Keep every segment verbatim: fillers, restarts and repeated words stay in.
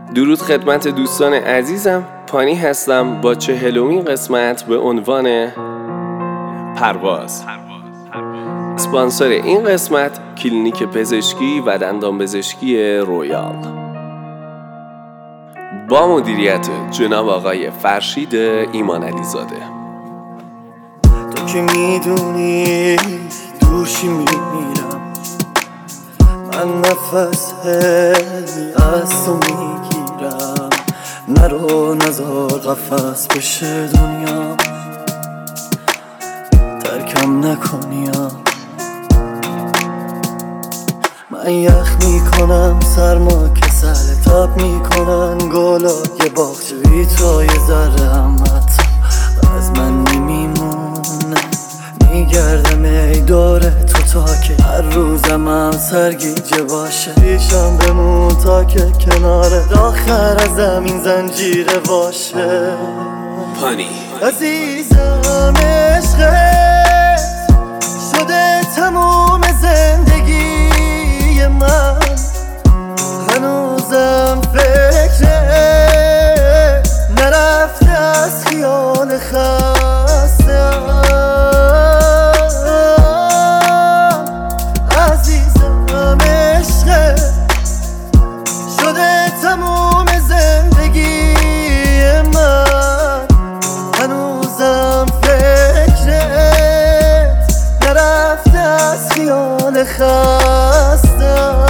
درود خدمت دوستان عزیزم، پانی هستم با چهلمین قسمت به عنوان پرواز. اسپانسر این قسمت کلینیک پزشکی و دندان پزشکی رویال با مدیریت جناب آقای فرشید ایمان علی زاده. تو که میدونی دوشی میمیرم، من نفس هلی از تو میگیرم. نرو نزار قفص بشه دنیا، ترکم نکنیا. من یخ میکنم سرما کسل تاب میکنن گلای باغچه بی تو یه ذره هم حتی از من نمیمونه. میگردم ای دوره تو تا که هر روزم هم سرگیجه باشه. پیشم بمون تا که کنار آخر از زمین زنجیره باشه. پانی عزیزم عشقت شده تموم زندگی من، هنوزم فکرت نرفته از خیال خستم. عزیزم عشقت شده تموم زندگی من، هنوزم فکرت نرفته از خیال خستم.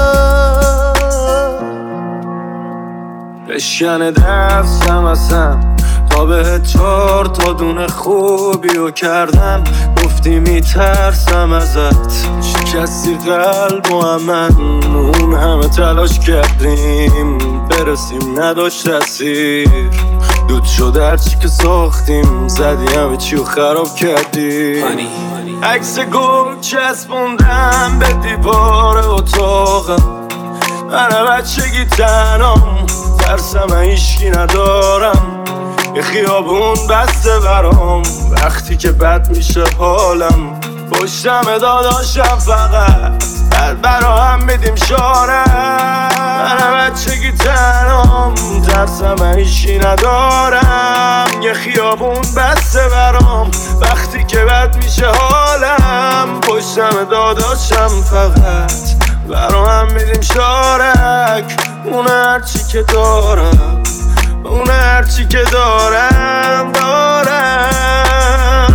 بشکنه دستم اصلا تا به چار تا دونه خوبی و کردم. گفتی میترسم ازت، شکستی قلب و من اون همه تلاش کردیم برسیم نداشت تاثیر. دود شد هرچی که ساختیم، زدی همه چی و خراب کردی. عکس گل چسبوندم به دیوار اتاقم، من بچگی تنام ترسم هیچکی ندارم. یه خیابون بسته برام وقتی که بد میشه حالم. پشتم داداشم فقط بعد برا هم میدیم شارم. من بچگی تنام ترسم هیچکی ندارم. یه خیابون بسته برام وقتی که بد میشه حالم. پشتم داداشم فقط برا هم میدیم شارک. اون هرچی که دارم، اون هرچی که دارم دارم.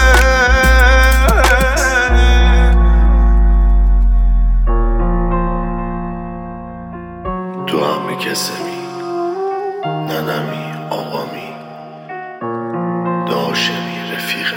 تو همه کسمی ننمی آقامی داشمی رفیقه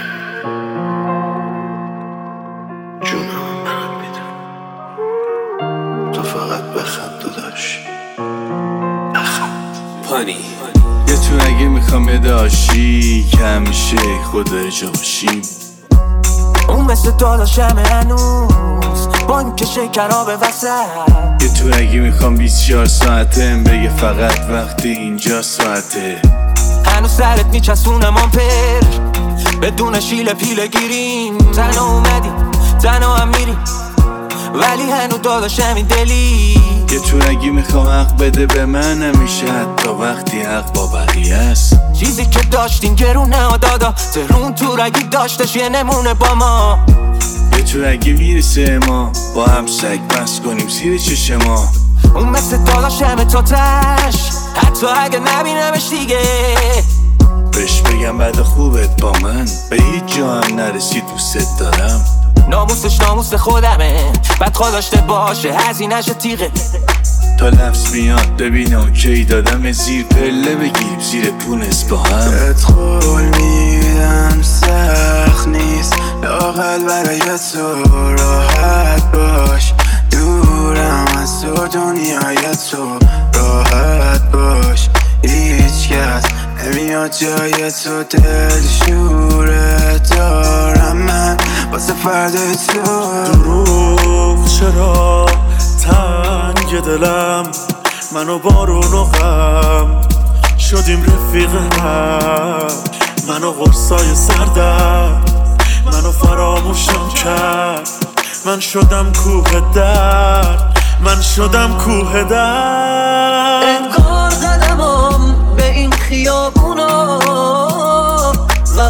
جونم برات میدم. تو فقط بخند داداش، بخند. پانی یه تو اگه میخوام یه داشی که همیشه خدا جا باشیم. اون مثل داداشم هنوز بانک شکرها به وسط. یه تو اگه میخوام بیست و چهار ساعتم بگه فقط وقتی اینجا ساعته. هنوز سرت میچسونم آمپر بدون شیل پیله گیریم. تنها اومدی تنها هم میری ولی هنو داداشم این دلی. یه تو اگه میخوام حق بده به من همیشه، حتی وقتی حق با بقیه است. چیزی که داشتیم گرونه و دادا تهرون تو رگی داشتش یه نمونه با ما. یه تو اگه میرسه ما با هم سگ بس کنیم زیر چشم ما. اون مثل داداشم تا تش حتی اگه نبینمش دیگه. بهش بگم بعد خوبت با من به هیچ جا هم نرسی دوست دارم. ناموسش ناموس خودمه بعد خوداشته باشه هزینه‌ش تیغه. تا لفظ میاد ببینم کی دادم زیر پله بگیریم زیر پونس با هم. ادخل میدم سخت نیست لااقل برای تو راحت باش. دورم از تو دنیای تو راحت باش. هیچ کس نمیاد جای تو دل شوره دارم من واسه فردای تو. دروغ چرا تنگ دلم، منو بارون و غم شدیم رفیق هم. منو غرصای سردم منو فراموشم کرد. من شدم کوه درد، من شدم کوه درد.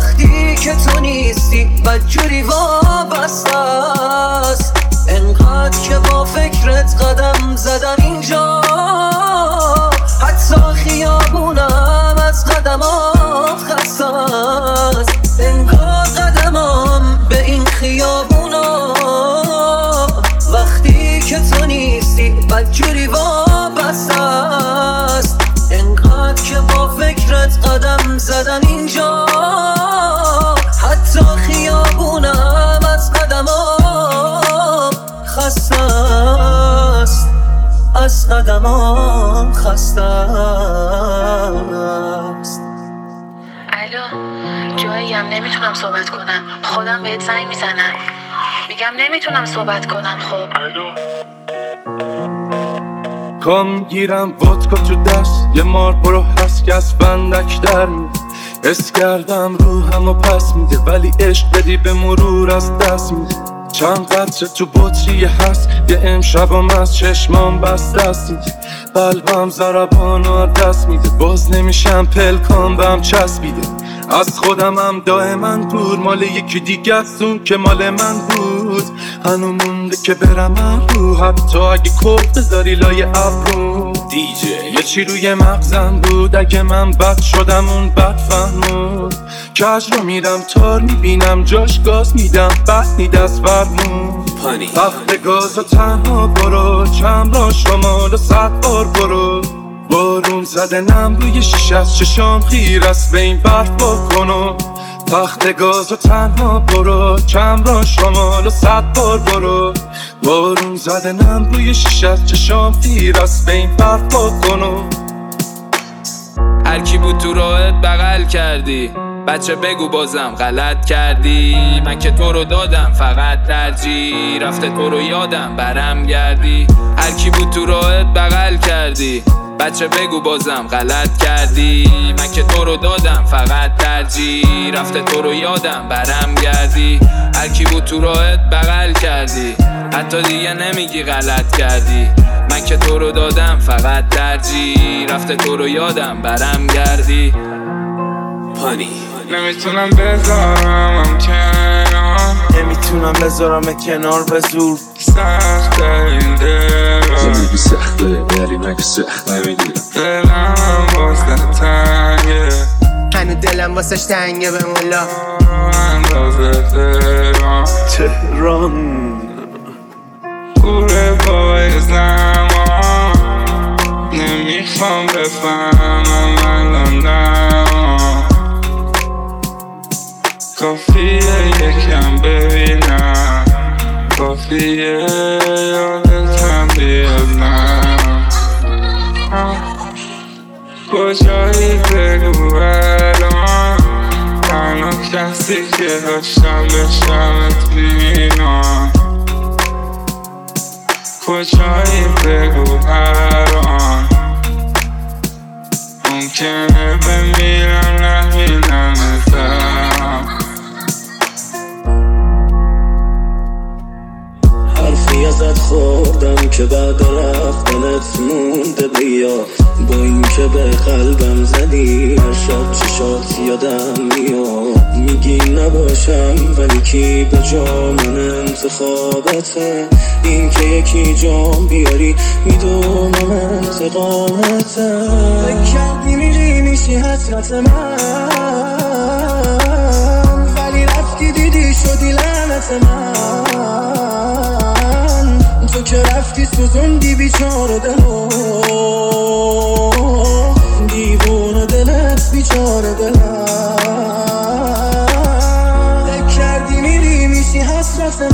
وقتی که تو نیستی بدجوری وابسته است. انقدر که با فکرت قدم زدم اینجا، حتی خیابونم از قدمات خسته است. انگار قدمم به این خیابونا وقتی که تو نیستی بدجوری وابسته است. انقدر که با فکرت قدم زدم اینجا، حتی خیابونم از قدمام خسته است. از قدمام خسته است. الو، جاییم نمیتونم صحبت کنم، خودم بهت زنگ میزنم. میگم نمیتونم صحبت کنم. خب کام گیرم ودکا تو دست، یه مار برو هست که از بندک در میده. حس کردم روحم و پس میده، ولی عشق بدی به مرور از دست میده. چند قطره تو بطری هست، یه امشبم از چشمام بست دست میده. قلبم ضربان و دست میده، باز نمیشم پلکام بهم چسبیده. از خودم هم دائما دور، مال یکی دیگه است اون که مال من بود. هنو مونده که برم من رو، حتی اگه کف بذاری لای ابرو. دیجی یه چی روی مغزم بود، اگه من بد شدم اون بد فهمود. کج رو میرم تار میبینم جاش گاز میدم، بد نید از فرمون. وقت گاز و تنها برو، چند را شمال و صد بار برو. بارون زده نم روی شیشه از چشام خیر است به این برف بکنم. تخت گاز و تنها برو، کم را شمال و صد بار برو. بارون زده نم روی شیشه از چشام خیر است به این برف بکنم. هر کی بود تو راهت بغل کردی، بچه بگو بازم غلط کردی. من که تو رو دادم فقط ترجیح، رفته تو رو یادم برم گردی. هر کی بود تو راهت بغل کردی، بچه بگو بازم غلط کردی. من که تو رو دادم فقط ترجیح، رفته تو رو یادم برم گردی. هر کی بود تو راهت بغل کردی، حتی دیگه نمیگی غلط کردی. من که تو رو دادم فقط ترجیح، رفته تو رو یادم برم گردی. پانی نمیتونم بذارم کنار، نمیتونم بذارم کنار به زور. سخت این دلم، زندگی سخته ولی مگه سخت نمیگیرم. دلم واسه تنگه، هنو دلم واسش تنگه به مولا. اندازه تهران تهران کوره پای زمان. نمیخوام بفهمم الان دمان، کافیه یکم ببینم، کافیه یادتم بیادم. کجایی بگو الان، تنها کسی که داشتم بشمت بینم. کجایی بگو الان، ممکنه بمیرم نبینمتم. حرفی ازت خوردم که بعد رفتنت مونده بیا. با این که به قلبم زدی هر شب چشات یادم میاد. میگی نباشم ولی کی به جا من انتخابته. این که یکی جام بیاری میدونم انتقامته. فکر کردی میری میشی حسرت من، ولی رفتی دیدی شدی لعنت من. تو که رفتی سوزوندی بیچاره دلو، دیوونه دلت بیچاره دلم. فکر کردی میری میشی حسرت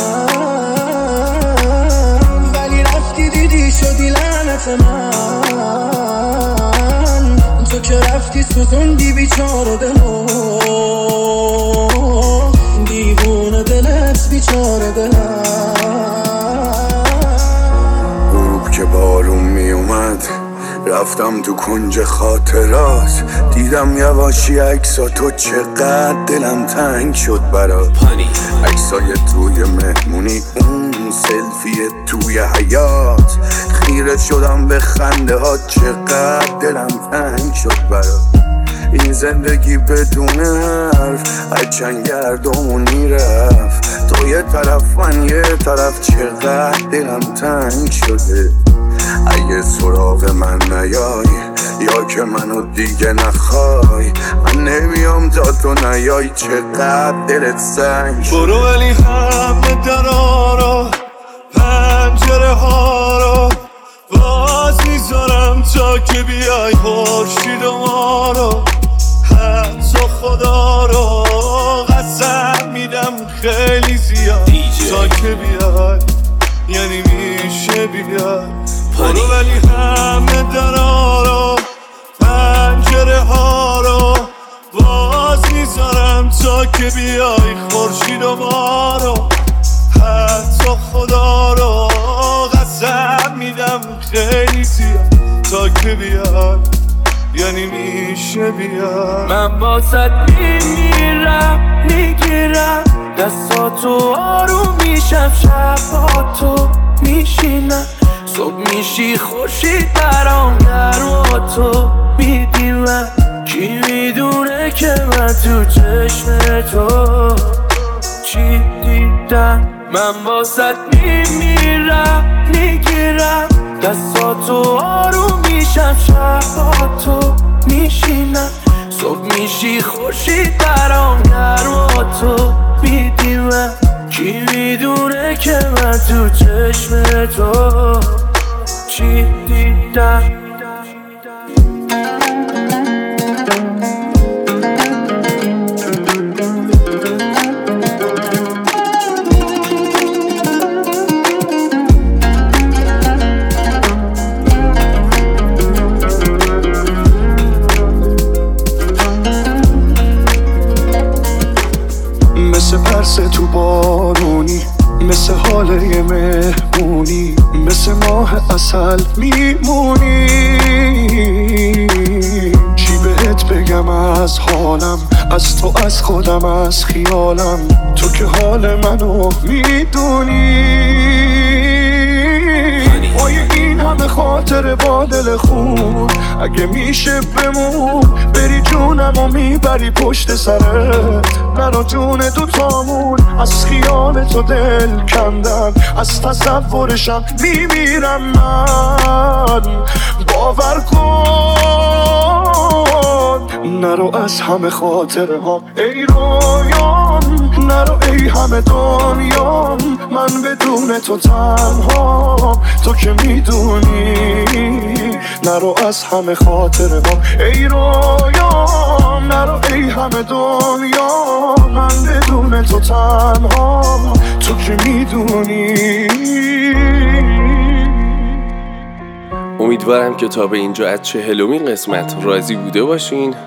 من، ولی رفتی دیدی شدی لعنت من. تو که رفتی سوزوندی بیچاره دلو، دیوونه دلت بیچاره دلم. که بارون می اومد رفتم تو کنج خاطرات. دیدم یواشی عکسا تو، چقدر دلم تنگ شد برات. عکسای توی مهمونی، اون سلفی توی حیات. خیره شدم به خنده ها، چقدر دلم تنگ شد برات. این زندگی بدون حرف از چند گردمون میرفت. تو یه طرف من یه طرف، چقدر دلم تنگ شده. اگه سراغ من نیای یا که منو دیگه نخوای، من نمیام تا تو نیای، چقدر دلت سنگ شده. برو ولی همه درا رو پنجره ها رو باز میذارم تا که بیای خورشید و ما رو. حتی خدا رو قسم میدم خیلی زیاد تا که بیای، یعنی میشه بیای. برو ولی همه درا رو پنجره ها رو باز میذارم تا که بیای خورشید و ما رو. حتی خدا رو قسم میدم خیلی زیاد تا که بیای، یعنی میشه بیای. من باست میمیرم میگیرم دستاتو، آروم میشم شباتو میشینم. صبح میشی خورشید برام گرما تو میدی من. کی میدونه که من تو چشم تو چی دیدم. من باست میمیرم میگیرم دستاتو، آروم میشم شباتو میشینم. صبح میشی خورشید برام گرما تو میدی من. کی میدونه که من تو چشم تو چی دیدم. مثل پرس تو بارونی، مثل حال یه مهمونی، مثل ماه عسل میمونی. چی بهت بگم از حالم، از تو از خودم از خیالم، تو که حال منو میدونی. وای این همه خاطر با دل خون، اگه میشه بمون بری جونم و میبری پشت سرت. نرو جون دوتامون از خیال تو دل کندن، از تصورشم میمیرم من. باور کن نرو از همه خاطره ها ای رویان، نرو ای همه دنیام، من بدون تو تنها، تو که میدونی. نرو از همه خاطره ها ای رویان، نرو ای همه دنیا، من بدون تو تنها، تو که میدونی. امیدوارم که تا به اینجا از چهلمین قسمت راضی بوده باشین.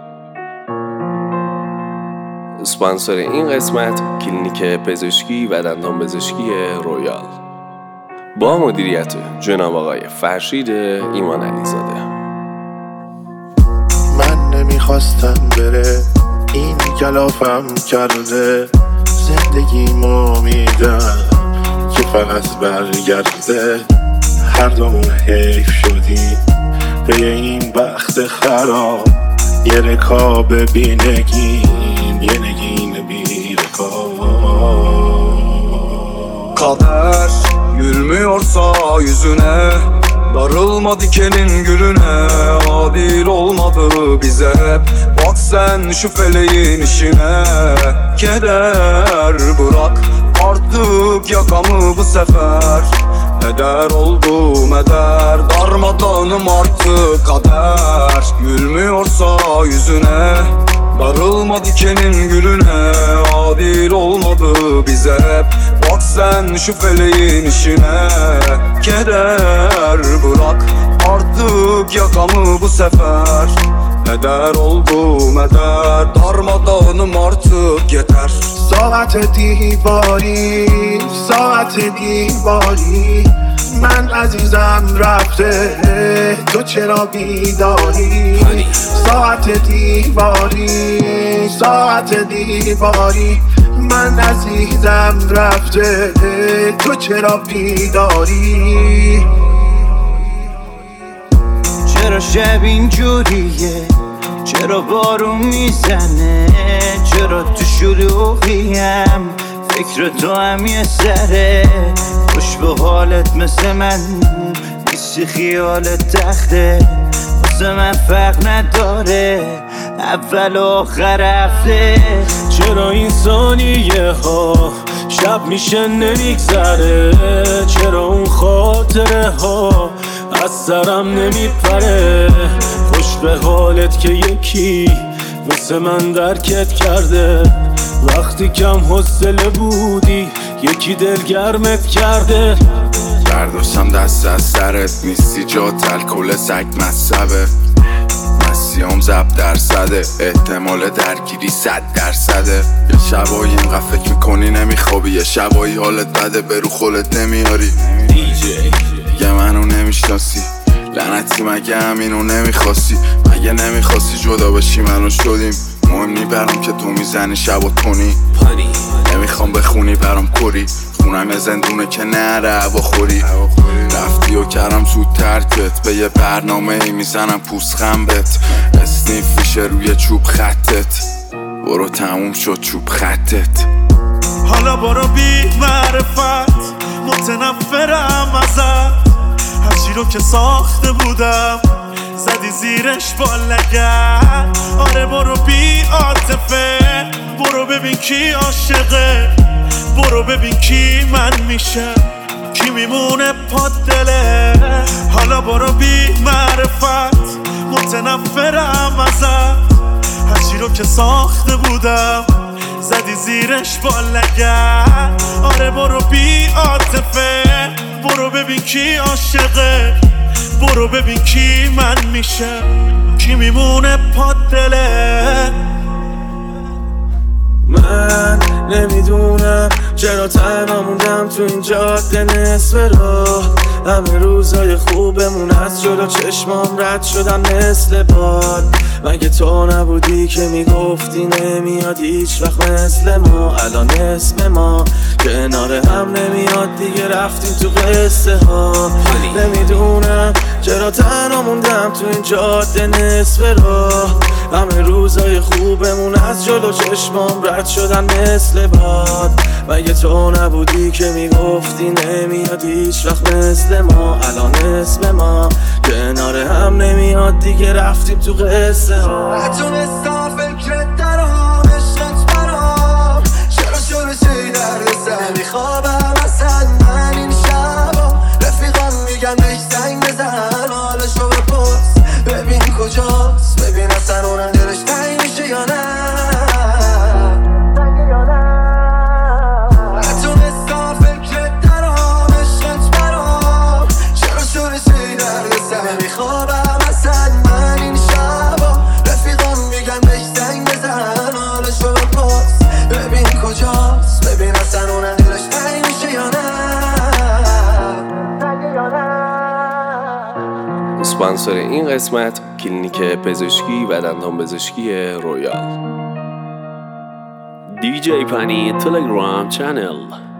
اسپانسر این قسمت کلینیک پزشکی و دندان پزشکی رویال با مدیریت جناب آقای فرشید ایمان علیزاده. من نمیخواستم بره، این کلافم کرده، زندگیمو میدم که فقط برگرده. هر دومون حیف شدیم به این بخت خراب، یه رکاب بی نگین، یه نگین بی رکاب. Kader gülmüyorsa yüzüne, darılma dikenin gülüne. Adil olmadı bize hep, bak sen şu feleğin işine. Keder bırak artık yakamı bu sefer, heder oldum eder, darmadağınım artık kader. Gülmüyorsa yüzüne, darılma dikenin gülüne. Adil olmadı bize hep, bak sen şu feleğin işine. Keder bırak artık yakamı bu sefer, heder oldum eder, darmadağınım artık yeter. ساعت دیواری، ساعت دیواری، من عزیزم رفته تو چرا بیداری. ساعت دیواری، ساعت دیواری، من عزیزم رفته تو چرا بیداری. چرا شب اینجوریه، چرا بارون میزنه، چرا تو شلوغیم، فکر تو هم یه سره، خوش به حالت مثل من نیستی، خیالت تخته واسه من فرق نداره، اول و آخر هفته. چرا این ثانیه ها شب میشه نمیگذره، چرا اون خاطره ها از سرم نمیپره، خوش به حالت که یکی مثل من درکت کرده، وقتی کم حوصله بودی یکی دلگرمت کرده. برداشتم دست از سرت نیستی، جات الکل سگ مصبه، مسیام زب درصده، احتمال درگیری صد درصده. یه شبایی اینقدر فکر میکنی نمیخوابی، یه شبایی حالت بده برو خولت نمیاری. دیجی دیگه منو نمیشناسی، لعنتی مگه همینو نمیخواستی، مگه نمیخواستی جدا بشی منو شدیم. مهم نی برام که تو میزنی شب و تونی، نمیخوام بخونی برام کری، خونم یه زندونه که نره هوا خوری. رفتی و کردم زود ترکت، به یه برنامه ای میزنم پوست خنبت، اسنیف میشه روی چوب خطت، برو تموم شد چوب خطت. حالا برو بی معرفت، متنفرم ازت، هرچی رو که ساخته بودم زدی زیرش با لگد. آره برو بی عاطفه، برو ببین کی عاشقه، برو ببین کی من میشه، کی میمونه پا دله. حالا برو بی معرفت، متنفرم ازت، هرچی رو که ساخته بودم زدی زیرش با لگد. آره برو بی عاطفه، برو ببین کی عاشقه، برو ببین کی من میشه، کی میمونه پا دله. من نمیدونم چرا تنها موندم تو این جاده نصف راه، همه روزای خوبمون از جلو چشمام رد شدم مثل باد. مگه تو نبودی که میگفتی نمیاد هیچ وقت مثل ما، الان اسم ما کنار هم نمیاد دیگه، رفتیم تو قصه ها. نمیدونم چرا تنها موندم تو این جاده نصف راه، همه روزای خوبمون از جلو چشمام رد شدن مثل باد. مگه تو نبودی که میگفتی نمیاد هیچ وقت مثل ما، الان اسم ما کنار هم نمیاد دیگه، رفتیم تو قصه ها. نتونستم فکرت درام، عشقت برام، چرا شده چی درد سر میخوابم اصلا من این شبا، رفیقام میگن بهش زنگ بزن، حالشو بپرس ببین کجاست، ببین اصلا اونم دلش تنگ میشه یا نه. نتونستم فکرت درام، عشقت برام، چرا شده چی درد سر میخوابم اصلا من این شبا، رفیقام میگن بهش زنگ بزن، حالشو بپرس ببین کجاست، ببین اصلا اونم دلش تنگ میشه یا نه. اسپانسر این قسمت کلینیک پزشکی و دندان پزشکی رویال. دی جی پانی تلگرام چنل.